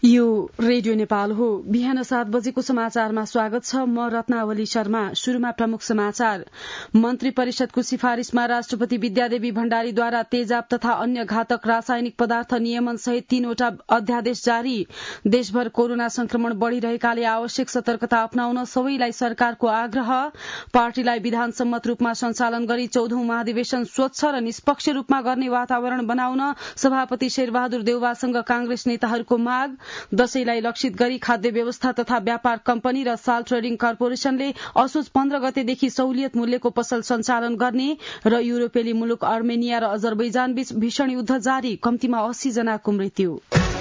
यो रेडियो नेपाल हो। बिहान 7 बजेको समाचारमा स्वागत छ। म रत्नावली शर्मा। शुरूमा प्रमुख समाचार। मन्त्री परिषदको सिफारिशमा राष्ट्रपति विद्यादेवी भण्डारीद्वारा तेजाब तथा अन्य घातक रासायनिक पदार्थ नियमन सहित 3वटा अध्यादेश जारी। देशभर कोरोना संक्रमण बढ़िरहेकाले आवश्यक सतर्कता अपनाउन सबैलाई सरकारको आग्रह। पार्टीलाई विधान सम्मत रूपमा सञ्चालन गरी 14औं महाधिवेशन स्वच्छ र निष्पक्ष रूपमा गर्ने वातावरण बनाउन सभापति शेरबहादुर देउवासँग कांग्रेस नेताहरूको माग। दशैंलाई लक्षित गरी खाद्य व्यवस्था तथा व्यापार कम्पनी र साल ट्रेडिङ कर्पोरेशनले असोज 15 गतेदेखि सहुलियत मूल्यको पसल सञ्चालन गर्ने र युरोपेली मुलुक अर्मेनिया र अजरबैजान बीच भीषण युद्ध जारी। कम्तीमा 80 जनाको मृत्यु।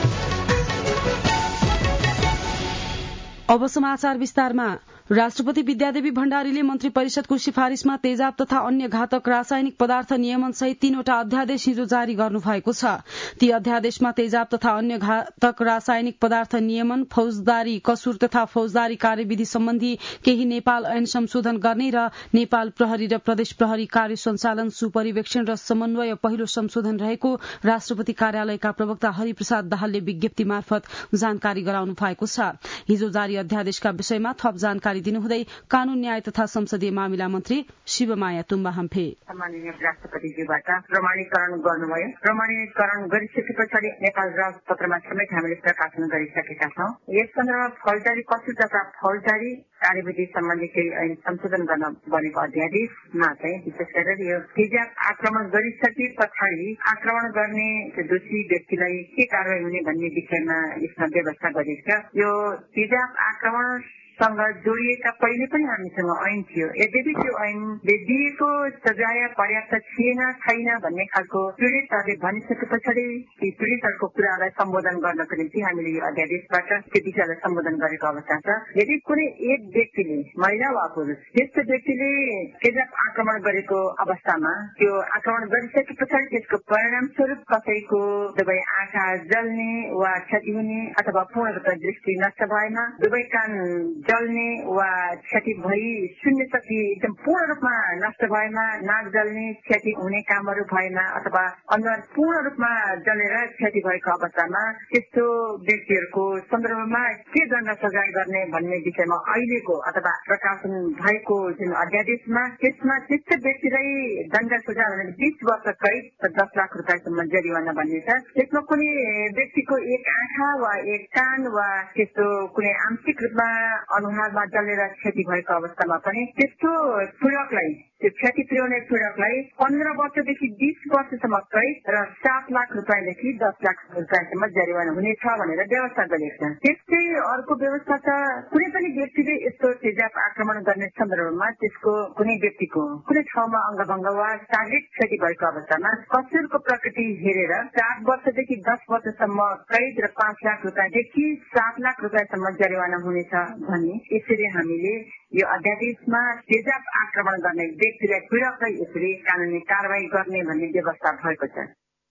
अब समाचार विस्तारमा। राष्ट्रपति विद्यादेवी भण्डारीले मन्त्री परिषदको सिफारिशमा तेजाब तथा अन्य घातक रासायनिक पदार्थ नियमन सहित 3वटा अध्यादेश हिजो जारी गर्नुभएको छ। ती अध्यादेशमा तेजाब तथा अन्य घातक रासायनिक पदार्थ नियमन, फौजदारी कसुर तथा फौजदारी कार्यविधि सम्बन्धी केही नेपाल ऐन संशोधन गर्ने र नेपाल प्रहरी र प्रदेश प्रहरी कार्य सञ्चालन, सुपरिवेक्षण र समन्वय पहिलो संशोधन रहेको राष्ट्रपति कार्यालयका प्रवक्ता हरिप्रसाद दाहालले विज्ञप्ति मार्फत जानकारी गराउनु भएको छ। हिजो जारी अध्यादेशका विषयमा थप जानकारी दिनुहुँदै कानून न्याय तथा संसदीय मामिला मन्त्री शिवमाया तुम्बा हम्फे सम्माननीय राष्ट्रपतिज्यूबाट प्रमाणीकरण गर्नुभयो। प्रमाणीकरण गरिसके पछाडि नेपाल राजपत्रमा समेत हामीले प्रकाशन गरिसकेका छौं। यस सन्दर्भमा फौजदारी कसुर तथा फौजदारी कार्यविधि सम्बन्धी केही ऐन संशोधन गर्न बनेको अध्यादेशमा चाहिँ विशेष गरेर यो तेजाब आक्रमण गरिसके पछाडि आक्रमण गर्ने दोषी व्यक्तिलाई के कारवाही हुने भन्ने विषयमा यसमा व्यवस्था गरिएको छ। यो तेजाब आक्रमण सँग जोडिएका पहिले पनि हामीसँग ऐन थियो। यद्यपि त्यो ऐनले दिएको सजाय पर्याप्त छैन भन्ने खालको पीड़ितहरूले भनिसके पछाडि ती पीड़ितहरूको कुरालाई सम्बोधन गर्नको निम्ति हामीले यो अध्यादेशबाट त्यो विषयलाई सम्बोधन गरेको अवस्था छ। यदि कुनै एक व्यक्तिले, महिला वा पुरुष, त्यस्तो व्यक्तिले तेजाब आक्रमण गरेको अवस्थामा त्यो आक्रमण गरिसके पछाडि त्यसको परिणाम स्वरूप कसैको दुवै आँखा जल्ने वा क्षति हुने अथवा पूर्ण रूपमा दृष्टि नष्ट भएमा, दुवै कान जल्ने वा क्षति भई सुन्न शक्ति एकदम पूर्ण रूपमा नष्ट भएमा, नाक जल्ने क्षति हुने कामहरू भएमा अथवा अनुहार पूर्ण रूपमा जलेर क्षति भएको अवस्थामा त्यस्तो व्यक्तिहरूको सन्दर्भमा के दण्ड सजाय गर्ने भन्ने विषयमा अहिलेको अथवा प्रकाशन भएको जुन अध्यादेशमा त्यसमा त्यस्तो व्यक्तिलाई दण्ड सजाय भने 20 वर्ष कैद र 10 लाख रुपियाँसम्म जरिवाना भन्ने छ। त्यसमा कुनै व्यक्तिको एक आँखा वा एक कान वा त्यस्तो कुनै आंशिक रूपमा अनुहारमा जलेर क्षति भएको अवस्थामा पनि त्यस्तो पीड़कलाई, त्यो क्षति पुर्याउने पीड़कलाई 15 वर्षदेखि 20 वर्षसम्म कैद र 7 लाख रुपियाँदेखि 10 लाख रुपियाँसम्म जरिवाना हुनेछ भनेर व्यवस्था गरिएको छ। त्यस्तै अर्को व्यवस्था छ, कुनै पनि व्यक्तिले यस्तो तेजाब आक्रमण गर्ने सन्दर्भमा त्यसको कुनै व्यक्तिको कुनै ठाउँमा अङ्गभङ्ग वा शारीरिक क्षति भएको अवस्थामा कसुरको प्रकृति हेरेर 4 वर्षदेखि 10 वर्षसम्म कैद र 5 लाख रुपियाँदेखि 7 लाख रुपियाँसम्म जरिवाना हुनेछ भन्ने यसरी हामीले यो अध्यादेशमा तेजाब आक्रमण गर्ने व्यक्तिलाई पीड़कलाई यसरी कानूनी कारवाही गर्ने भन्ने व्यवस्था भएको छ।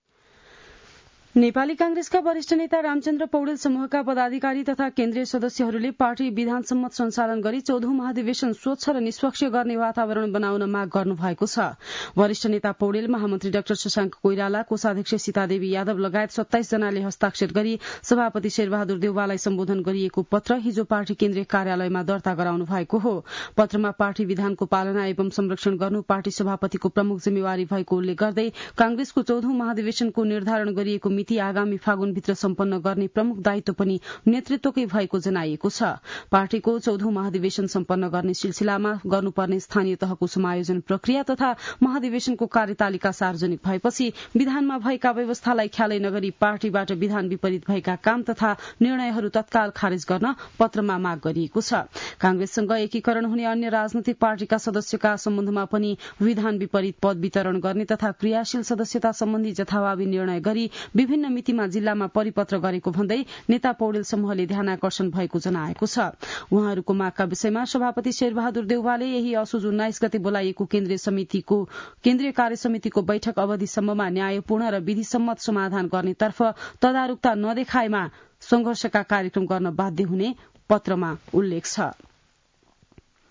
नेपाली कांग्रेसका वरिष्ठ नेता रामचन्द्र पौडेल समूहका पदाधिकारी तथा केन्द्रीय सदस्यहरूले पार्टी विधान सम्मत सञ्चालन गरी 14औं महाधिवेशन स्वच्छ र निष्पक्ष गर्ने वातावरण बनाउन माग गर्नु भएको छ। वरिष्ठ नेता पौडेल, महामन्त्री डाक्टर शशाङ्क कोइराला, कोषाध्यक्ष सीतादेवी यादव लगायत 27 जनाले हस्ताक्षर गरी सभापति शेरबहादुर देउवालाई सम्बोधन गरिएको पत्र हिजो पार्टी केन्द्रीय कार्यालयमा दर्ता गराउनु भएको हो। पत्रमा पार्टी विधानको पालना एवं संरक्षण गर्नु पार्टी सभापतिको प्रमुख जिम्मेवारी भएको उल्लेख गर्दै कांग्रेसको 14औं महाधिवेशनको निर्धारण गरिएको मिति आगामी फागुनभित्र सम्पन्न गर्ने प्रमुख दायित्व पनि नेतृत्वकै भएको जनाइएको छ। पार्टीको 14औं महाधिवेशन सम्पन्न गर्ने सिलसिलामा गर्नुपर्ने स्थानीय तहको समायोजन प्रक्रिया तथा महाधिवेशनको कार्यतालिका सार्वजनिक भएपछि विधानमा भएका व्यवस्थालाई ख्यालै नगरी पार्टीबाट विधान विपरीत भएका काम तथा निर्णयहरू तत्काल खारेज गर्न पत्रमा माग गरिएको छ। कांग्रेससँग एकीकरण हुने अन्य राजनैतिक पार्टीका सदस्यका सम्बन्धमा पनि विधान विपरीत पद वितरण गर्ने तथा क्रियाशील सदस्यता सम्बन्धी जथाभावी निर्णय गरी विभिन्न मितिमा जिल्लामा परिपत्र गरेको भन्दै नेता पौडेल समूहले ध्यानाकर्षण भएको जनाएको छ। उहाँहरूको मागका विषयमा सभापति शेरबहादुर देउवाले यही असोज 19 गते बोलाइएको केन्द्रीय कार्य समितिको बैठक अवधिसम्ममा न्यायपूर्ण र विधिसम्मत समाधान गर्नेतर्फ तदारुकता नदेखाएमा संघर्षका कार्यक्रम गर्न बाध्य हुने पत्रमा उल्लेख छ।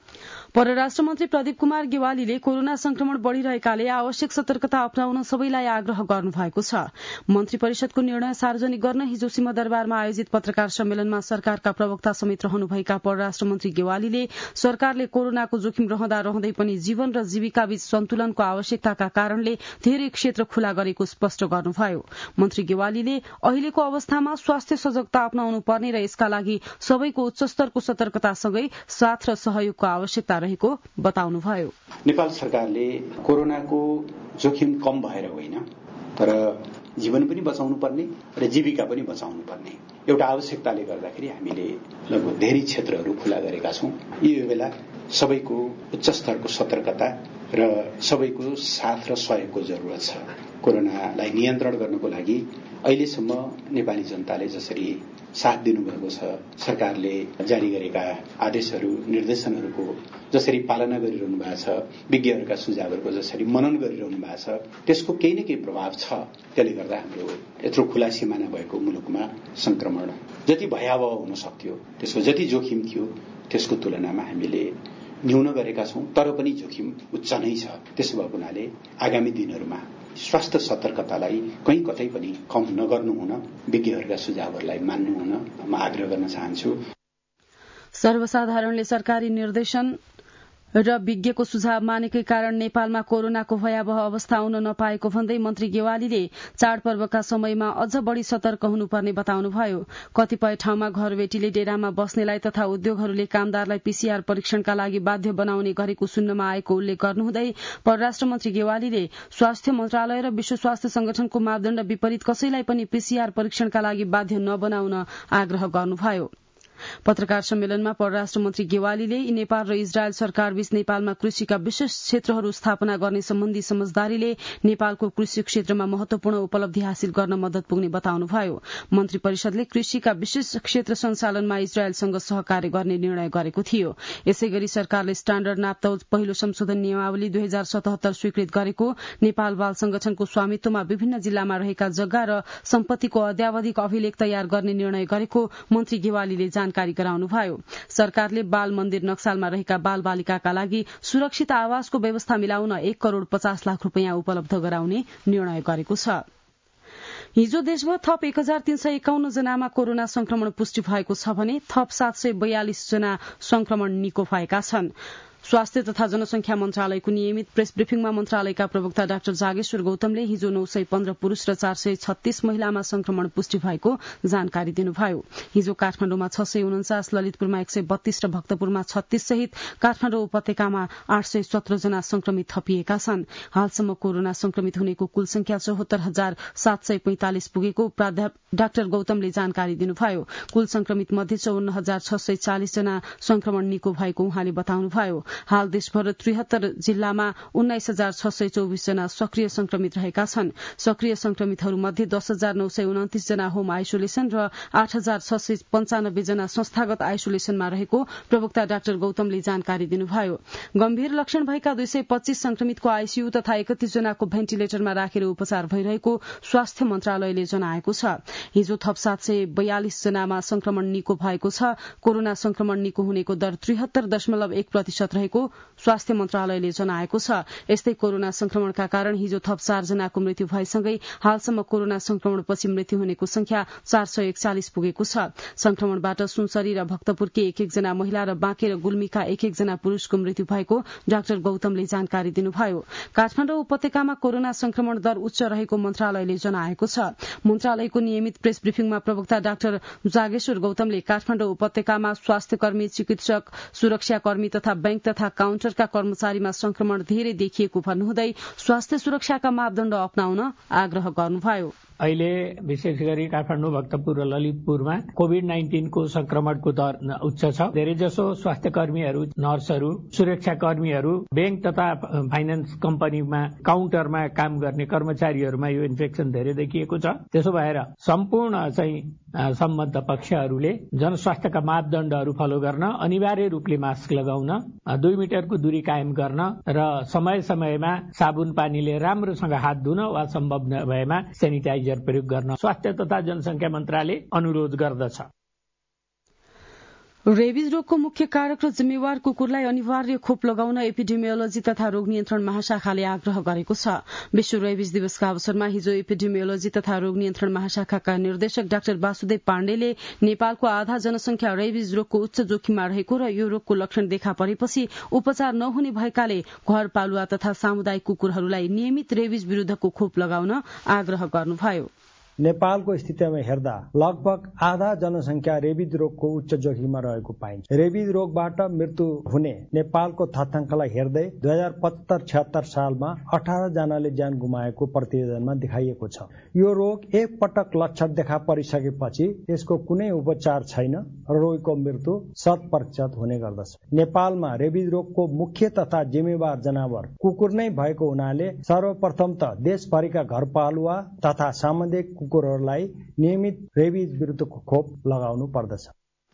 परराष्ट्र मन्त्री प्रदीप कुमार गेवालीले कोरोना संक्रमण बढ़िरहेकाले आवश्यक सतर्कता अपनाउन सबैलाई आग्रह गर्नु भएको छ। मन्त्री परिषदको निर्णय सार्वजनिक गर्न हिजो सिंहदरबारमा आयोजित पत्रकार सम्मेलनमा सरकारका प्रवक्ता समेत रहनुभएका परराष्ट्र मन्त्री गेवालीले सरकारले कोरोनाको जोखिम रहँदा रहँदै पनि जीवन र जीविका बीच सन्तुलनको आवश्यकताका कारणले धेरै क्षेत्र खुला गरेको स्पष्ट गर्नुभयो। मन्त्री गेवालीले अहिलेको अवस्थामा स्वास्थ्य सजगता अपनाउनु पर्ने र यसका लागि सबैको उच्च स्तरको सतर्कतासँगै साथ र सहयोगको आवश्यकता रहेको बताउनुभयो। नेपाल सरकारले कोरोनाको जोखिम कम भएर होइन, तर जीवन पनि बचाउनु पर्ने र जीविका पनि बचाउनु पर्ने एउटा आवश्यकताले गर्दाखेरि हामीले लगभग धेरै क्षेत्रहरू खुला गरेका छौं। यो बेला सबैको उच्च स्तरको सतर्कता र सबैको साथ र सहयोगको जरुरत छ। कोरोनालाई नियन्त्रण गर्नको लागि अहिलेसम्म नेपाली जनताले जसरी साथ दिनुभएको छ, सरकारले जारी गरेका आदेशहरू निर्देशनहरूको जसरी पालना गरिरहनु भएको छ, विज्ञहरूका सुझावहरूको जसरी मनन गरिरहनु भएको छ, त्यसको केही न केही प्रभाव छ। त्यसले गर्दा हाम्रो यत्रो खुला सिमाना भएको मुलुकमा संक्रमण जति भयावह हुन सक्थ्यो, त्यसको जति जोखिम थियो, त्यसको तुलनामा हामीले न्यून गरेका छौं, तर पनि जोखिम उच्च नै छ। त्यसो भएको हुनाले आगामी दिनहरूमा स्वास्थ्य सतर्कतालाई कहीँ कतै पनि कम नगर्नु हुन, विज्ञहरूका सुझावहरूलाई मान्नु हुन म आग्रह गर्न चाहन्छु। सर्वसाधारणले सरकारी निर्देशन र विज्ञको सुझाव मानेकै कारण नेपालमा कोरोनाको भयावह अवस्था आउन नपाएको भन्दै मन्त्री गेवालीले चाडपर्वका समयमा अझ बढ़ी सतर्क हुनुपर्ने बताउनुभयो। कतिपय ठाउँमा घरबेटीले डेरामा बस्नेलाई तथा उद्योगहरूले कामदारलाई पीसीआर परीक्षणका लागि बाध्य बनाउने गरेको सुन्नमा आएको उल्लेख गर्नुहुँदै परराष्ट्र मन्त्री गेवालीले स्वास्थ्य मन्त्रालय र विश्व स्वास्थ्य संगठनको मापदण्ड विपरीत कसैलाई पनि पीसीआर परीक्षणका लागि बाध्य नबनाउन आग्रह गर्नुभयो। पत्रकार सम्मेलनमा परराष्ट्र मन्त्री गेवालीले नेपाल र इजरायल सरकारबीच नेपालमा कृषिका विशेष क्षेत्रहरू स्थापना गर्ने सम्बन्धी समझदारीले नेपालको कृषि क्षेत्रमा महत्वपूर्ण उपलब्धि हासिल गर्न मद्दत पुग्ने बताउनुभयो। मन्त्री परिषदले कृषिका विशेष क्षेत्र सञ्चालनमा इजरायलसँग सहकार्य गर्ने निर्णय गरेको थियो। यसैगरी सरकारले स्ट्याण्डर्ड नापतौल पहिलो संशोधन नियमावली 2077 स्वीकृत गरेको, नेपाल बाल संगठनको स्वामित्वमा विभिन्न जिल्लामा रहेका जग्गा र सम्पत्तिको अद्यावधिक अभिलेख तयार गर्ने निर्णय गरेको मन्त्री गेवालीले जानकारी गराउनुभयो। सरकारले बाल मन्दिर नक्सालमा रहेका बाल बालिकाका लागि सुरक्षित आवासको व्यवस्था मिलाउन 1 करोड़ 50 लाख रूपियाँ उपलब्ध गराउने निर्णय गरेको छ। हिजो देशभर थप 1351 जनामा कोरोना संक्रमण पुष्टि भएको छ भने थप 742 जना संक्रमण निको भएका छन्। स्वास्थ्य तथा जनसंख्या मन्त्रालयको नियमित प्रेस ब्रिफिङमा मन्त्रालयका प्रवक्ता डाक्टर जागेश्वर गौतमले हिजो 915 पुरूष र 436 महिलामा संक्रमण पुष्टि भएको जानकारी दिनुभयो। हिजो काठमाडौँमा 649, ललितपुरमा 132 र भक्तपुरमा 36 सहित काठमाडौँ उपत्यकामा 817 जना संक्रमित थपिएका छन्। हालसम्म कोरोना संक्रमित हुनेको कुल संख्या 74,745 पुगेको डाक्टर गौतमले जानकारी दिनुभयो। कुल संक्रमित मध्ये 54,640 जना संक्रमण निको भएको उहाँले बताउनुभयो। हाल देशभर 73 जिल्लामा 19,624 जना सक्रिय संक्रमित रहेका छन्। सक्रिय संक्रमितहरूमध्ये 10,929 जना होम आइसोलेशन र 8,695 जना संस्थागत आइसोलेशनमा रहेको प्रवक्ता डाक्टर गौतमले जानकारी दिनुभयो। गम्भीर लक्षण भएका 225 संक्रमितको आईसीयू तथा 31 जनाको भेन्टिलेटरमा राखेर उपचार भइरहेको स्वास्थ्य मन्त्रालयले जनाएको छ। हिजो थप 742 जनामा संक्रमण निको भएको छ। कोरोना संक्रमण निको हुनेको दर 73.1% रहेको स्वास्थ्य मन्त्रालयले जनाएको छ। यस्तै कोरोना संक्रमणका कारण हिजो थप 4 जनाको मृत्यु भएसँगै हालसम्म कोरोना संक्रमणपछि मृत्यु हुनेको संख्या 441 पुगेको छ। संक्रमणबाट सुनसरी र भक्तपुरकी 1-1 जना महिला र बाँके र गुल्मीका 1-1 जना पुरूषको मृत्यु भएको डाक्टर गौतमले जानकारी दिनुभयो। काठमाडौँ उपत्यकामा कोरोना संक्रमण दर उच्च रहेको मन्त्रालयले जनाएको छ। मन्त्रालयको नियमित प्रेस ब्रिफिङमा प्रवक्ता डाक्टर जागेश्वर गौतमले काठमाडौँ उपत्यकामा स्वास्थ्यकर्मी, चिकित्सक, सुरक्षाकर्मी तथा बैंक तथा काउन्टरका कर्मचारीमा संक्रमण धेरै देखिएको भन्नुहुँदै स्वास्थ्य सुरक्षाका मापदण्ड अपनाउन आग्रह गर्नुभयो। अहिले विशेष गरी काठमाडौँ, भक्तपुर र ललितपुरमा कोभिड-19 को संक्रमणको दर उच्च छ। धेरैजसो स्वास्थ्य कर्मीहरू, नर्सहरू, सुरक्षाकर्मीहरू, बैंक तथा फाइनान्स कम्पनीमा काउन्टरमा काम गर्ने कर्मचारीहरूमा यो इन्फेक्सन धेरै देखिएको छ। त्यसो भएर सम्पूर्ण सम्बद्ध पक्षहरूले जनस्वास्थ्यका मापदण्डहरू फलो गर्न, अनिवार्य रूपले मास्क लगाउन, 2 मिटरको दूरी कायम गर्न र समय समयमा साबुन पानीले राम्रोसँग हात धुन वा सम्भव नभएमा सेनिटाइजर प्रयोग गर्न स्वास्थ्य तथा जनसंख्या मन्त्रालय अनुरोध गर्दछ। रेबिज रोगको मुख्य कारक र जिम्मेवार कुकुरलाई अनिवार्य खोप लगाउन एपिडेमियोलोजी तथा रोग नियन्त्रण महाशाखाले आग्रह गरेको छ। विश्व रेबिज दिवसका अवसरमा हिजो एपिडेमियोलोजी तथा रोग नियन्त्रण महाशाखाका निर्देशक डाक्टर वासुदेव पाण्डेले नेपालको आधा जनसंख्या रेबिज रोगको उच्च जोखिममा रहेको र यो रोगको लक्षण देखा परेपछि उपचार नहुने भएकाले घरपालुवा तथा सामुदायिक कुकुरहरूलाई नियमित रेबिज विरूद्धको खोप लगाउन आग्रह गर्नुभयो। नेपालको स्थितिमा हेर्दा लगभग आधा जनसंख्या रेबिज रोगको उच्च जोखिममा रहेको पाइन्छ। रेबिज रोगबाट मृत्यु हुने नेपालको तथ्याङ्कलाई हेर्दै 2075-76 सालमा 18 जनाले ज्यान गुमाएको प्रतिवेदनमा देखाइएको छ। यो रोग एक पटक लक्षण देखा परिसकेपछि यसको कुनै उपचार छैन र रोगीको मृत्यु 100% हुने गर्दछ। नेपालमा रेबिज रोगको मुख्य तथा जिम्मेवार जनावर कुकुर नै भएको हुनाले सर्वप्रथम त देशभरिका घरपालुवा तथा सामुदायिक कुकुरहरूलाई नियमित रेबिज विरुद्धको खोप लगाउनु पर्दछ।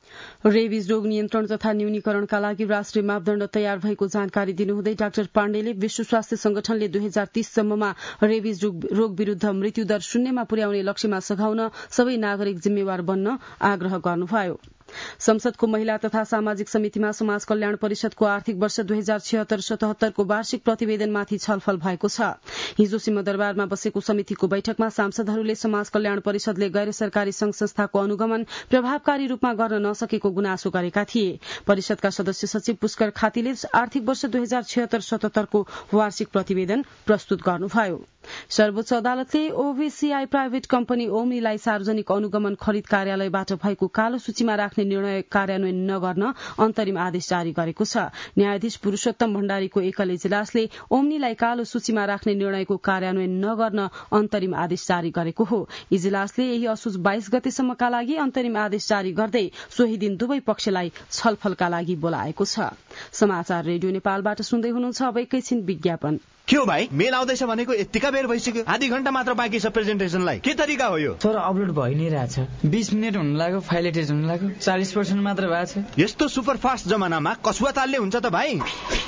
रेबिज रोग नियन्त्रण तथा न्यूनीकरणका लागि राष्ट्रिय मापदण्ड तयार भएको जानकारी दिनुहुँदै डाक्टर पाण्डेले विश्व स्वास्थ्य संगठनले 2030 सम्ममा रेबिज रोग विरूद्ध मृत्युदर शून्यमा पुर्याउने लक्ष्यमा सघाउन सबै नागरिक जिम्मेवार बन्न आग्रह गर्नुभयो। संसदको महिला तथा सामाजिक समितिमा समाज कल्याण परिषदको आर्थिक वर्ष 2076-77 को वार्षिक प्रतिवेदनमाथि छलफल भएको छ। हिजो सिंहदरबारमा बसेको समितिको बैठकमा सांसदहरूले समाज कल्याण परिषदले गैर सरकारी संघ संस्थाको अनुगमन प्रभावकारी रूपमा गर्न नसकेको गुनासो गरेका थिए। परिषदका सदस्य सचिव पुष्कर खातीले आर्थिक वर्ष 2076-77 को वार्षिक प्रतिवेदन प्रस्तुत गर्नुभयो। सर्वोच्च अदालतले ओभीसीआई प्राइभेट कम्पनी ओम्नीलाई सार्वजनिक अनुगमन खरिद कार्यालयबाट भएको कालो सूचीमा राख्ने निर्णय कार्यान्वयन नगर्न अन्तरिम आदेश जारी गरेको छ। न्यायाधीश पुरूषोत्तम भण्डारीको एकल इजलासले ओम्नीलाई कालो सूचीमा राख्ने निर्णयको कार्यान्वयन नगर्न अन्तरिम आदेश जारी गरेको हो। इजलासले यही असोज 22 गतेसम्मका लागि अन्तरिम आदेश जारी गर्दै सोही दिन दुवै पक्षलाई छलफलका लागि बोलाएको छ। समाचार रेडियो नेपालबाट सुन्दै हुनुहुन्छ। अब एकैछिन विज्ञापन। के हो भाइ, मेल आउँदैछ भनेको यतिका बेर भइसक्यो, आधी घण्टा मात्र बाँकी छ प्रेजेन्टेसनलाई। के तरिका हो यो? सर अपलोड भइ नै रहेछ, 20 मिनेट हुन लाग्यो, फाइल एटेच हुन लाग्यो, 40% मात्र भएको छ। यस्तो सुपर फास्ट जमानामा कसुवा तालले हुन्छ त भाइ?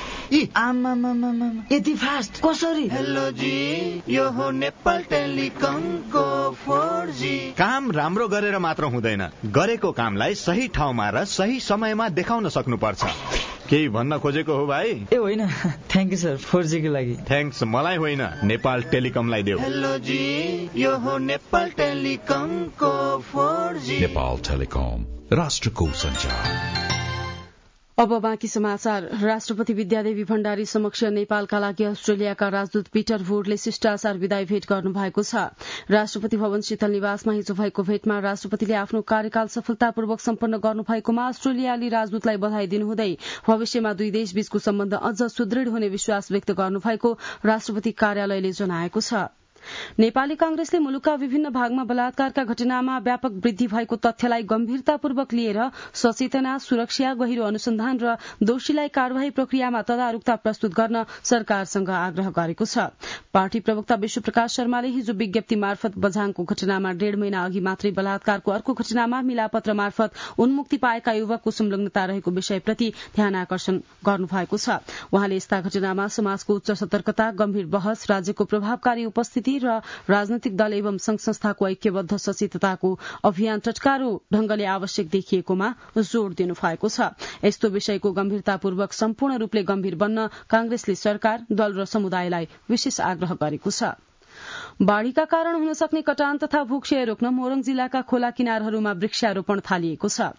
यति फास्ट कसरी? हेलो जी, यो हो नेपाल टेलिकमको 4G। काम राम्रो गरेर मात्र हुँदैन, गरेको कामलाई सही ठाउँमा र सही समयमा देखाउन सक्नुपर्छ। केही भन्न खोजेको हो भाइ? ए होइन, थ्याङ्क यू सर 4G को लागि। थ्याङ्क्स मलाई होइन, नेपाल टेलिकमलाई देऊ। हेलो जी, यो हो नेपाल टेलिकमको 4G। नेपाल टेलिकम, राष्ट्रको सञ्चार। अब बाँकी समाचार। राष्ट्रपति विद्यादेवी भण्डारी समक्ष नेपालका लागि अस्ट्रेलियाका राजदूत पीटर वुडले शिष्टाचार विदाई भेट गर्नु भएको छ। राष्ट्रपति भवन शीतल निवासमा हिजो भएको भेटमा राष्ट्रपतिले आफ्नो कार्यकाल सफलतापूर्वक सम्पन्न गर्नु भएकोमा अस्ट्रेलियाली राजदूतलाई बधाई दिनुहुँदै भविष्यमा दुई देशबीचको सम्बन्ध अझ सुदृढ़ हुने विश्वास व्यक्त गर्नु भएको राष्ट्रपति कार्यालयले जनाएको छ। नेपाली कांग्रेसले मुलुकका विभिन्न भागमा बलात्कारका घटनामा व्यापक वृद्धि भएको तथ्यलाई गम्भीरतापूर्वक लिएर सचेतना, सुरक्षा, गहिरो अनुसन्धान र दोषीलाई कार्यवाही प्रक्रियामा तदारुकता प्रस्तुत गर्न सरकारसँग आग्रह गरेको छ। पार्टी प्रवक्ता विश्वप्रकाश शर्माले हिजो विज्ञप्ति मार्फत बझाङको घटनामा 1.5 महिना अघि मात्रै बलात्कारको अर्को घटनामा मिलापत्र मार्फत उन्मुक्ति पाएका युवकको संलग्नता रहेको विषयप्रति ध्यान आकर्षण गर्नुभएको छ। उहाँले यस्ता घटनामा समाजको उच्च सतर्कता, गम्भीर बहस, राज्यको प्रभावकारी उपस्थिति र राजनैतिक दल एवं संघ संस्थाको ऐक्यबद्ध सचेतताको अभियान टटकारो ढंगले आवश्यक देखिएकोमा जोड़ दिनु भएको छ। यस्तो विषयको गम्भीरतापूर्वक सम्पूर्ण रूपले गम्भीर बन्न कांग्रेसले सरकार, दल र समुदायलाई विशेष आग्रह गरेको छ। बाढ़ीका कारण हुन सक्ने कटान तथा भूक्षय रोक्न मोरङ जिल्लाका खोला किनारहरूमा वृक्षारोपण थालिएको छ।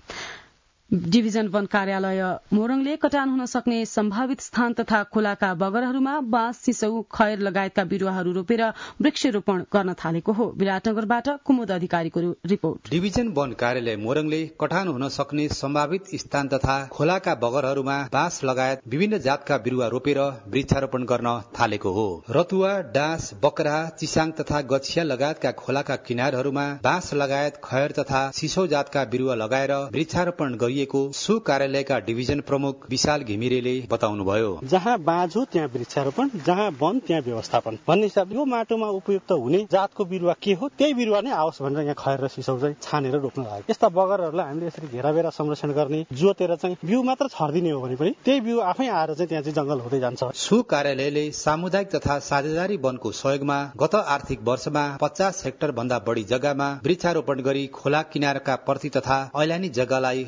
डिभिजन वन कार्यालय मोरङले कटान हुन सक्ने सम्भावित स्थान तथा खोलाका बगरहरूमा बाँस, सिसौ, खैर लगायतका बिरूवाहरू रोपेर वृक्षरोपण गर्न थालेको हो। विराटनगरबाट कुमुद अधिकारीको रिपोर्ट। डिभिजन वन कार्यालय मोरङले कटान हुन सक्ने सम्भावित स्थान तथा खोलाका बगरहरूमा बाँस लगायत विभिन्न जातका बिरूवा रोपेर वृक्षारोपण गर्न थालेको हो। रतुवा, डाँस, बकरा, चिसाङ तथा गछिया लगायतका खोलाका किनारहरूमा बाँस लगायत खैर तथा सिसौ जातका बिरूवा लगाएर वृक्षारोपण गरिएको सो कार्यालयका डिभिजन प्रमुख विशाल घिमिरेले बताउनुभयो। जहाँ बाँझो त्यहाँ वृक्षारोपण, जहाँ वन त्यहाँ व्यवस्थापन भन्ने हिसाबले यो माटोमा उपयुक्त हुने जातको बिरुवा के हो त्यही बिरुवा नै आओस् भनेर यहाँ खैर र सिसौ चाहिँ छानेर रोप्न लाग्यो। यस्ता बगरहरूलाई हामीले यसरी घेराबेरा संरक्षण गर्ने, जोतेर चाहिँ बिउ मात्र छर्दिने हो भने पनि त्यही बिउ आफै आएर चाहिँ त्यहाँ चाहिँ जंगल हुँदै जान्छ। सो कार्यालयले सामुदायिक तथा साझेदारी वनको सहयोगमा गत आर्थिक वर्षमा 50 हेक्टर भन्दा बढ़ी जग्गामा वृक्षारोपण गरी खोला किनारका प्रति तथा ऐलानी जग्गालाई हराभरा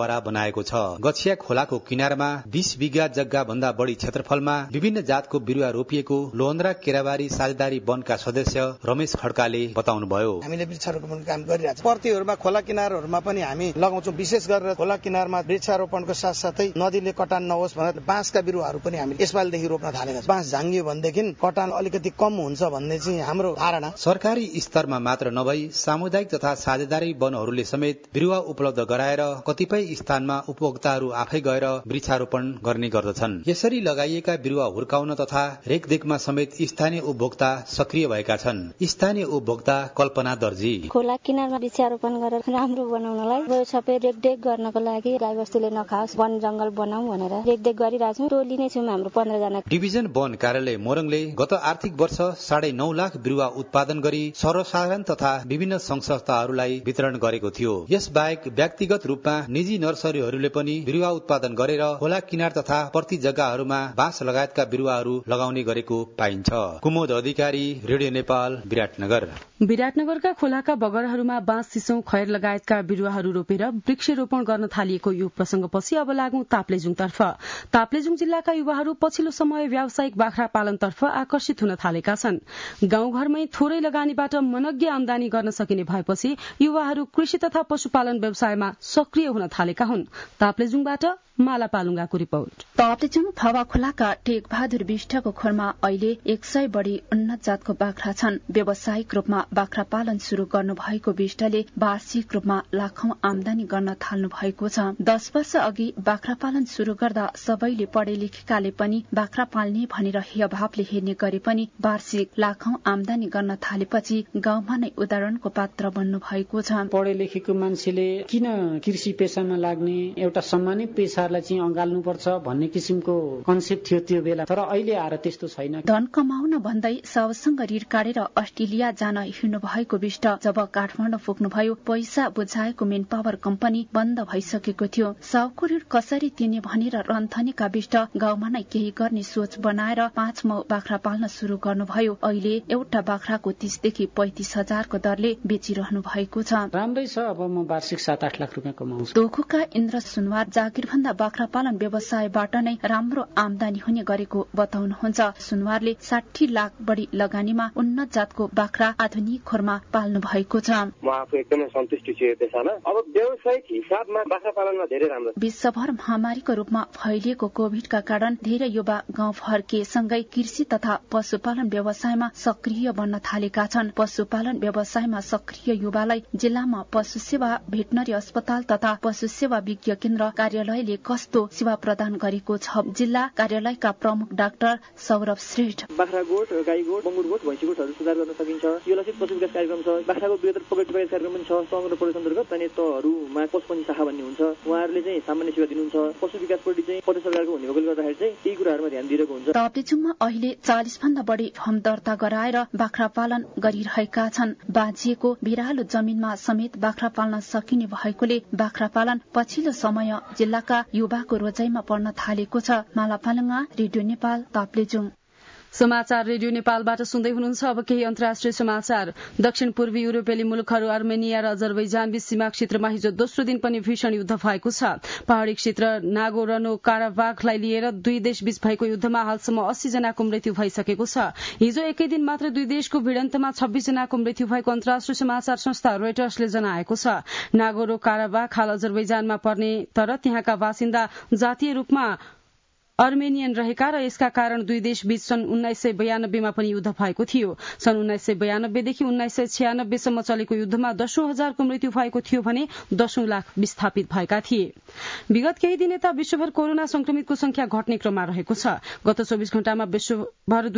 आवारा बनाएको छ। गछिया खोलाको किनारमा 20 बिघा जग्गा भन्दा बढी क्षेत्रफलमा विभिन्न जातको बिरुवा रोपिएको लोहन्द्रा केराबारी साझेदारी वनका सदस्य रमेश खड्काले बताउनुभयो। हामीले वृक्षारोपणको काम गरिरहेछौँ। पर्तीहरूमा खोला किनारहरूमा पनि हामी लगाउँछौँ। विशेष गरेर खोला किनारमा वृक्षारोपणको साथसाथै नदीले कटान नहोस् भनेर बाँसका बिरुवाहरू पनि हामीले यसपालिदेखि रोप्न थालेका छौँ। बाँस झाङ्गियो भनेदेखि कटान अलिकति कम हुन्छ भन्ने चाहिँ हाम्रो धारणा। सरकारी स्तरमा मात्र नभई सामुदायिक तथा साझेदारी वनहरूले समेत बिरुवा उपलब्ध गराएर कतिपय स्थानमा उपभोक्ताहरू आफै गएर वृक्षारोपण गर्ने गर्दछन्। यसरी लगाइएका बिरुवा हुर्काउन तथा रेखदेखमा समेत स्थानीय उपभोक्ता सक्रिय भएका छन्। स्थानीय उपभोक्ता कल्पना दर्जी खोला किनारमा वृक्षारोपण गरेर राम्रो बनाउनलाई सबै रेखदेख गर्नको लागि गाईबस्तुले नखाओस् वन जंगल बनाऊ भनेर रेखदेख गरिरहेछौँ। टोली नै छौँ हाम्रो 15 जना। डिभिजन वन कार्यालय मोरङले गत आर्थिक वर्ष 9.5 लाख बिरुवा उत्पादन गरी सर्वसाधारण तथा विभिन्न संघ संस्थाहरूलाई वितरण गरेको थियो। यस बाहेक व्यक्तिगत रूपमा निजी नर्सरीहरूले पनि बिरुवा उत्पादन गरेर खोला किनार तथा प्रति जग्गाहरूमा बाँस लगायतका बिरुवाहरू लगाउने गरेको पाइन्छ। कुमोद अधिकारी, रेडियो नेपाल, विराटनगर। विराटनगरका खोलाका बगरहरूमा बाँस, सिसौं, खैर लगायतका बिरुवाहरू रोपेर वृक्षरोपण गर्न थालिएको यो प्रसंगपछि अब लागौं ताप्लेजुङतर्फ। ताप्लेजुङ जिल्लाका युवाहरू पछिल्लो समय व्यावसायिक बाख्रा पालनतर्फ आकर्षित हुन थालेका छन्। गाउँघरमै थोरै लगानीबाट मनग्य आमदानी गर्न सकिने भएपछि युवाहरू कृषि तथा पशुपालन व्यवसायमा सक्रिय हुन थालेका हुन्। ताप्लेजुङबाट माला पालुङ्गाको रिपोर्ट। ताप्लेजुङ फवा खोलाका टेकबहादुर विष्टको खोरमा अहिले 100 बढ़ी उन्नत जातको बाख्रा छन्। व्यावसायिक रूपमा बाख्रा पालन शुरू गर्नु भएको विष्टले वार्षिक रूपमा लाखौं आमदानी गर्न थाल्नु भएको छ। 10 वर्ष अघि बाख्रा पालन शुरू गर्दा सबैले पढे लेखेकाले पनि बाख्रा पाल्ने भनेर अभावले हेर्ने गरे पनि वार्षिक लाखौं आमदानी गर्न थालेपछि गाउँमा नै उदाहरणको पात्र बन्नु भएको छ। पढे लेखेको मान्छेले किन कृषि पेशामा लाग्ने, एउटा सम्मानित पेशा चाहिँ अंगाल्नुपर्छ भन्ने किसिमको कन्सेप्ट थियो त्यो बेला, तर अहिले आएर त्यस्तो छैन। धन कमाउन भन्दै साउसँग ऋण काटेर अस्ट्रेलिया जान हिँड्नु भएको विष्ट जब काठमाडौँ पुग्नुभयो, पैसा बुझाएको मेन पावर कम्पनी बन्द भइसकेको थियो। साउको ऋण कसरी तिर्ने भनेर रन्थनेका विष्ट गाउँमा नै केही गर्ने सोच बनाएर 5 माउ बाख्रा पाल्न शुरू गर्नुभयो। अहिले एउटा बाख्राको 30 देखि 35 हजारको दरले बेचिरहनु भएको छ। राम्रै छ, अब म वार्षिक 7-8 लाख रुपियाँ कमाउँछु। दोखुका इन्द्र सुनवार जागिर भन्दा बाख्रा पालन व्यवसायबाट नै राम्रो आमदानी हुने गरेको बताउनुहुन्छ। सुनवारले 60 लाख बढ़ी लगानीमा उन्नत जातको बाख्रा आधुनिक खोरमा पाल्नु भएको छ। म आफू एकदमै सन्तुष्ट छु यो पेशामा। अब व्यावसायिक हिसाबमा बाख्रा पालनमा धेरै राम्रो। विश्वभर महामारीको रूपमा फैलिएको कोभिडका कारण धेरै युवा गाउँ फर्के सँगै कृषि तथा पशुपालन व्यवसायमा सक्रिय बन्न थालेका छन्। पशुपालन व्यवसायमा सक्रिय युवालाई जिल्लामा पशु सेवा, भेटनरी अस्पताल तथा पशु सेवा विज्ञ केन्द्र कार्यालयले कस्तो सेवा प्रदान गरेको छ। जिल्ला कार्यालयका प्रमुख डाक्टर सौरभ श्रेष्ठ बाख्रा गोठ, गाई गोठ, बङ्गुर गोठ, भैँसी गोठहरू सुधार गर्न सकिन्छ। यो लक्षित पशु विकास कार्यक्रम छ। बाख्राको बृहत् पकेट विकास कार्यक्रम पनि छ। संघ र प्रदेश अन्तर्गत चाहिने तहहरूमा पशुपन्छी शाखा भन्ने हुन्छ। उहाँहरूले चाहिँ सामान्य सेवा दिनुहुन्छ। पशु विकास प्रति चाहिँ प्रदेश सरकारको हुने भएकोले गर्दाखेरि चाहिँ यी कुराहरूमा ध्यान दिएको हुन्छ। ताप्लेजुङमा अहिले 40 भन्दा बढ़ी फर्म दर्ता गराएर बाख्रा पालन गरिरहेका छन्। बाँझिएको भिरालो जमिनमा समेत बाख्रा पाल्न सकिने भएकोले बाख्रा पालन पछिल्लो समय जिल्लाका युवाको रोजाइमा पर्न थालेको छ। माला पालुङ्गा, रेडियो नेपाल, ताप्लेजुङ। समाचार रेडियो नेपालबाट सुन्दै हुनुहुन्छ। अब केही अन्तर्राष्ट्रिय समाचार। दक्षिण पूर्वी युरोपेली मुलुकहरू अर्मेनिया र अजरबैजान बीच सीमा क्षेत्रमा हिजो दोस्रो दिन पनि भीषण युद्ध भएको छ। पहाड़ी क्षेत्र नागोर्नो काराबाखलाई लिएर दुई देश बीच भएको युद्धमा हालसम्म 80 जनाको मृत्यु भइसकेको छ। हिजो एकै दिन मात्र दुई देशको भिडन्तमा 26 जनाको मृत्यु भएको अन्तर्राष्ट्रिय समाचार संस्था रोइटर्सले जनाएको छ। नागोर्नो काराबाख हाल अजरबैजानमा पर्ने तर त्यहाँका बासिन्दा जातीय रूपमा अर्मेनियन रहेका र यसका कारण दुई देश बीच सन् 1992 मा पनि युद्ध भएको थियो। सन् 1992 देखि 1996 सम्म चलेको युद्धमा 10,000 को मृत्यु भएको थियो भने 10 लाख विस्थापित भएका थिए। विगत केही दिन यता विश्वभर कोरोना संक्रमितको संख्या घट्ने क्रममा रहेको छ। गत 24 घण्टामा विश्वभर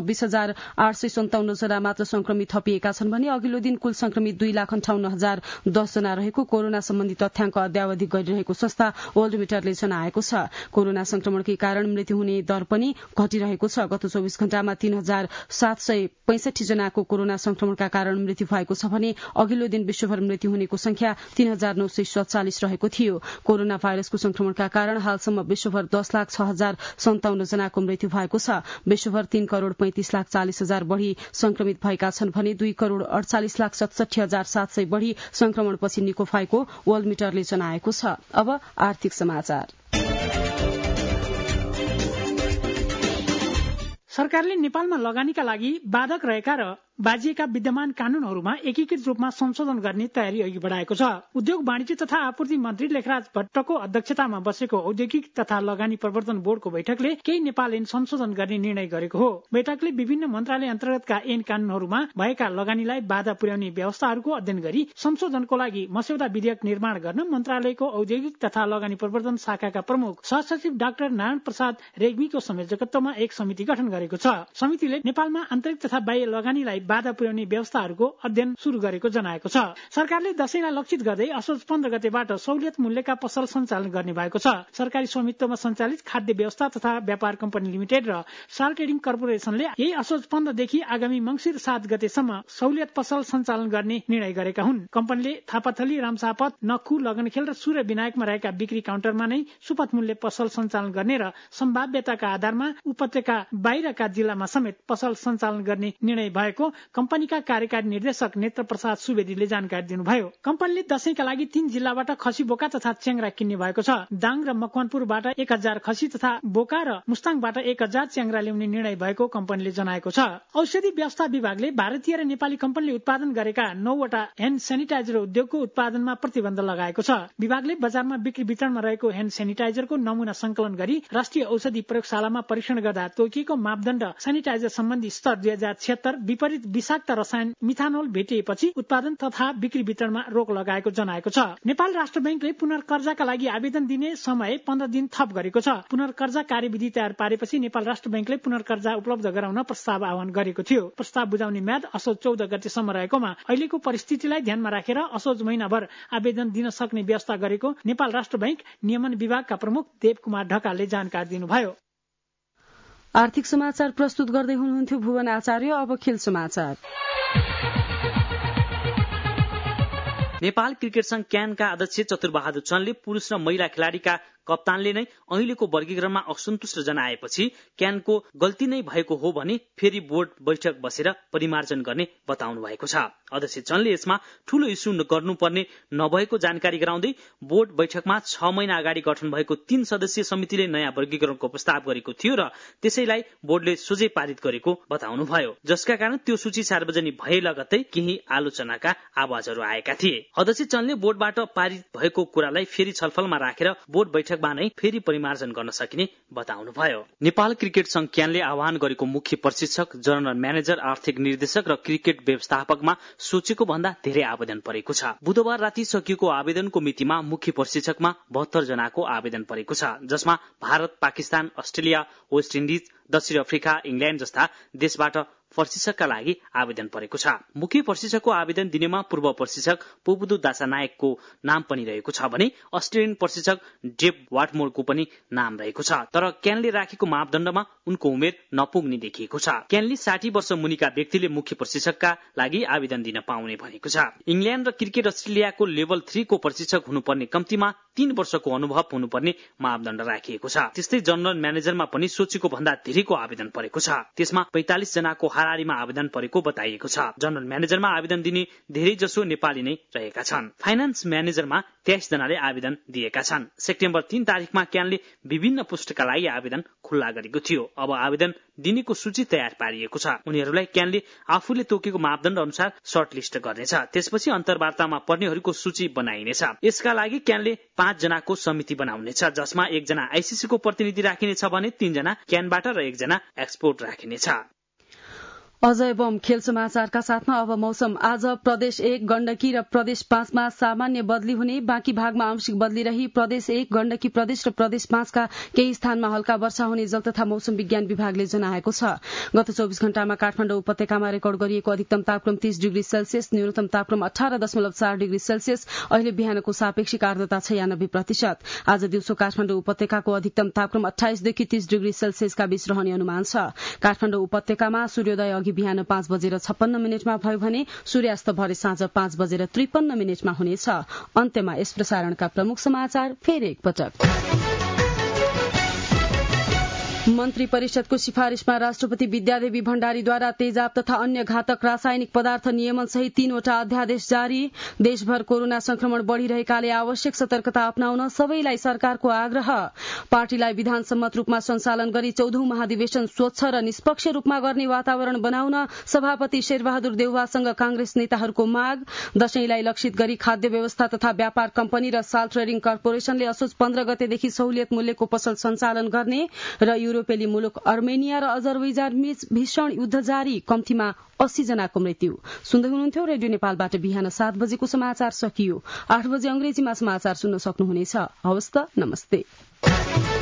2,26,857 जना मात्र संक्रमित थपिएका छन् भने अघिल्लो दिन कुल संक्रमित 2,58,010 जना रहेको कोरोना सम्बन्धी तथ्याङ्क अद्यावधि गरिरहेको संस्था वर्ल्ड मिटरले जनाएको छ। कोरोना संक्रमणकै कारण मृत्यु हुने दर पनि घटिरहेको छ। गत 24 घण्टामा 3765 जनाको कोरोना संक्रमणका कारण मृत्यु भएको छ भने अघिल्लो दिन विश्वभर मृत्यु हुनेको संख्या 3947 रहेको थियो। कोरोना भाइरसको संक्रमणका कारण हालसम्म विश्वभर 10,06,057 जनाको मृत्यु भएको छ। विश्वभर 3,35,40,000 बढ़ी संक्रमित भएका छन् भने 2,48,67,700 बढ़ी संक्रमणपछि निको भएको वर्ल्ड मिटरले जनाएको छ। अब आर्थिक समाचार। सरकारले नेपालमा लगानीका लागि बाधक रहेका र बाजिएका विद्यमान कानूनहरूमा एकीकृत रूपमा संशोधन गर्ने तयारी अघि बढ़ाएको छ। उद्योग वाणिज्य तथा आपूर्ति मन्त्री लेखराज भट्टको अध्यक्षतामा बसेको औद्योगिक तथा लगानी प्रवर्तन बोर्डको बैठकले केही नेपाल ऐन संशोधन गर्ने निर्णय गरेको हो। बैठकले विभिन्न मन्त्रालय अन्तर्गतका ऐन कानूनहरूमा भएका लगानीलाई बाधा पुर्याउने व्यवस्थाहरूको अध्ययन गरी संशोधनको लागि मस्यौदा विधेयक निर्माण गर्न मन्त्रालयको औद्योगिक तथा लगानी प्रवर्तन शाखाका प्रमुख सहसचिव डाक्टर नारायण प्रसाद रेग्मीको संयोजकत्वमा एक समिति गठन गरेको छ। समितिले नेपालमा आन्तरिक तथा बाह्य लगानीलाई बाधा पुर्याउने व्यवस्थाहरूको अध्ययन शुरू गरेको जनाएको छ। सरकारले दशैंलाई लक्षित गर्दै असोज 15 गतेबाट सहुलियत मूल्यका पसल सञ्चालन गर्ने भएको छ। सरकारी स्वामित्वमा सञ्चालित खाद्य व्यवस्था तथा व्यापार कम्पनी लिमिटेड र साल ट्रेडिङ कर्पोरेशनले यही असोज 15 देखि आगामी मंसिर 7 गतेसम्म सहुलियत पसल सञ्चालन गर्ने निर्णय गरेका हुन्। कम्पनीले थापाथली, रामसापत, नखु, लगनखेल र सूर्य विनायकमा रहेका बिक्री काउन्टरमा नै सुपथ मूल्य पसल सञ्चालन गर्ने र सम्भाव्यताका आधारमा उपत्यका बाहिरका जिल्लामा समेत पसल सञ्चालन गर्ने निर्णय भएको कम्पनीका कार्यकारी निर्देशक नेत्र प्रसाद सुवेदीले जानकारी दिनुभयो। कम्पनीले दशैंका लागि 3 जिल्लाबाट खसी बोका तथा च्याङ्रा किन्ने भएको छ। दाङ र मकवानपुरबाट 1000 खसी तथा बोका र मुस्ताङबाट 1000 च्याङ्रा ल्याउने निर्णय भएको कम्पनीले जनाएको छ। औषधि व्यवस्था विभागले भारतीय र नेपाली कम्पनीले उत्पादन गरेका 9वटा ह्यान्ड सेनिटाइजर उद्योगको उत्पादनमा प्रतिबन्ध लगाएको छ। विभागले बजारमा बिक्री वितरणमा रहेको ह्यान्ड सेनिटाइजरको नमूना संकलन गरी राष्ट्रिय औषधि प्रयोगशालामा परीक्षण गर्दा तोकिएको मापदण्ड सेनिटाइजर सम्बन्धी स्तर 2076 विपरीत विषाक्त रसायन मिथानोल भेटिएपछि उत्पादन तथा बिक्री वितरणमा रोक लगाएको जनाएको छ। नेपाल राष्ट्र बैंकले पुनर्कर्जाका लागि आवेदन दिने समय 15 दिन थप गरेको छ। पुनर्कर्जा कार्यविधि तयार पारेपछि नेपाल राष्ट्र बैंकले पुनर्कर्जा उपलब्ध गराउन प्रस्ताव आह्वान गरेको थियो। प्रस्ताव बुझाउने म्याद असोज 14 गतेसम्म रहेकोमा अहिलेको परिस्थितिलाई ध्यानमा राखेर असोज महिनाभर आवेदन दिन सक्ने व्यवस्था गरेको नेपाल राष्ट्र बैंक नियमन विभागका प्रमुख देवकुमार ढकालले जानकारी दिनुभयो। आर्थिक समाचार प्रस्तुत गर्दै हुनुहुन्थ्यो भुवन आचार्य। अब खेल समाचार। नेपाल क्रिकेट संघ क्यानका अध्यक्ष चतुरबहादुर चन्दले पुरुष र महिला खेलाड़ीका कप्तानले नै अहिलेको वर्गीकरणमा असन्तुष्ट जनाएपछि क्यानको गल्ती नै भएको हो भने फेरि बोर्ड बैठक बसेर परिमार्जन गर्ने बताउनु भएको छ। अध्यक्ष चन्दले यसमा ठूलो इस्यु गर्नुपर्ने नभएको जानकारी गराउँदै बोर्ड बैठकमा 6 महिना अगाडि गठन भएको 3 सदस्यीय समितिले नयाँ वर्गीकरणको प्रस्ताव गरेको थियो र त्यसैलाई बोर्डले सोझै पारित गरेको बताउनुभयो, जसका कारण त्यो सूची सार्वजनिक भए लगत्तै केही आलोचनाका आवाजहरू आएका थिए। अध्यक्ष चन्दले बोर्डबाट पारित भएको कुरालाई फेरि छलफलमा राखेर बोर्ड बैठकमा नै फेरि परिमार्जन गर्न सकिने बताउनुभयो। नेपाल क्रिकेट संघ क्यानले आह्वान गरेको मुख्य प्रशिक्षक, जनरल म्यानेजर, आर्थिक निर्देशक र क्रिकेट व्यवस्थापकमा सोचेको भन्दा धेरै आवेदन परेको छ। बुधबार राति सकिएको आवेदनको मितिमा मुख्य प्रशिक्षकमा 72 जनाको आवेदन परेको छ, जसमा Bharat, Pakistan, Australia, West Indies, दक्षिण अफ्रिका, इंग्ल्याण्ड जस्ता देशबाट प्रशिक्षकका लागि आवेदन परेको छ। मुख्य प्रशिक्षकको आवेदन दिनेमा पूर्व प्रशिक्षक पोपुदु दासा नायकको नाम पनि रहेको छ भने अस्ट्रेलियन प्रशिक्षक डेभ वाटमोरको पनि नाम रहेको छ। तर क्यानले राखेको मापदण्डमा उनको उमेर नपुग्ने देखिएको छ। क्यानले 60 वर्ष मुनिका व्यक्तिले मुख्य प्रशिक्षकका लागि आवेदन दिन पाउने भनेको छ। इंग्ल्याण्ड र क्रिकेट अस्ट्रेलियाको लेभल 3 को प्रशिक्षक हुनुपर्ने कम्तीमा 3 वर्षको अनुभव हुनुपर्ने मापदण्ड राखिएको छ। त्यस्तै जनरल म्यानेजरमा पनि सोचेको भन्दा धेरैको आवेदन परेको छ। त्यसमा 45 जनाको हाराहारीमा आवेदन परेको बताइएको छ। जनरल म्यानेजरमा आवेदन दिने धेरै जसो नेपाली नै रहेका छन्। फाइनान्स म्यानेजरमा 23 जनाले आवेदन दिएका छन्। सेप्टेम्बर 3 तारिखमा क्यानले विभिन्न पोस्टका लागि आवेदन खुल्ला गरेको थियो। अब आवेदन दिनेको सूची तयार पारिएको छ। उनीहरूलाई क्यानले आफूले तोकेको मापदण्ड अनुसार सर्टलिस्ट गर्नेछ। त्यसपछि अन्तर्वार्तामा पर्नेहरूको सूची बनाइनेछ। यसका लागि क्यानले 5 जनाको समिति बनाउनेछ, जसमा 1 जना आईसीसीको प्रतिनिधि राखिनेछ भने 3 जना क्यानबाट र 1 जना एक्सपोर्ट राखिनेछ। अजय बम खेल समाचारका साथमा अब मौसम। आज प्रदेश 1 गण्डकी र प्रदेश 5 मा सामान्य बदली हुने, बाँकी भागमा आंशिक बदली रही। प्रदेश 1 गण्डकी प्रदेश र प्रदेश 5 का केही स्थानमा हल्का वर्षा हुने जल तथा मौसम विज्ञान विभागले जनाएको छ। गत 24 घण्टामा काठमाडौँ उपत्यकामा रेकर्ड गरिएको अधिकतम तापक्रम 30 डिग्री सेल्सियस, न्यूनतम तापक्रम 18.4 डिग्री सेल्सियस। अहिले बिहानको सापेक्षिक आर्द्रता 96%। आज दिउँसो काठमाडौँ उपत्यकाको अधिकतम तापक्रम 28 देखि 30 डिग्री सेल्सियसका बीच रहने अनुमान छ। काठमाडौँ उपत्यकामा सूर्योदय अघि बिहान 5:56 भयो भने सूर्यास्त भरे साँझ 5:53 हुनेछ। अन्त्यमा यस प्रसारणका प्रमुख समाचार फेरि एकपटक। मन्त्री परिषदको सिफारिशमा राष्ट्रपति विद्यादेवी भण्डारीद्वारा तेजाब तथा अन्य घातक रासायनिक पदार्थ नियमन सहित 3वटा अध्यादेश जारी। देशभर कोरोना संक्रमण बढ़िरहेकाले आवश्यक सतर्कता अपनाउन सबैलाई सरकारको आग्रह। पार्टीलाई विधान सम्मत रूपमा सञ्चालन गरी 14औं महाधिवेशन स्वच्छ र निष्पक्ष रूपमा गर्ने वातावरण बनाउन सभापति शेरबहादुर देउवासँग कांग्रेस नेताहरूको माग। दशैंलाई लक्षित गरी खाद्य व्यवस्था तथा व्यापार कम्पनी र साल ट्रेडिङ कर्पोरेशनले असोज 15 गतेदेखि सहुलियत मूल्यको पसल सञ्चालन गर्ने र युरोपेली मुलुक अर्मेनिया र अजरबैजान बीच भीषण युद्ध जारी। कम्तीमा 80 जनाको मृत्यु। सुन्दै हुनुहुन्थ्यो रेडियो नेपालबाट बिहान 7 बजेको समाचार सकियो। 8 बजे अंग्रेजीमा समाचार सुन्न सक्नुहुनेछ। हवस् त, नमस्ते।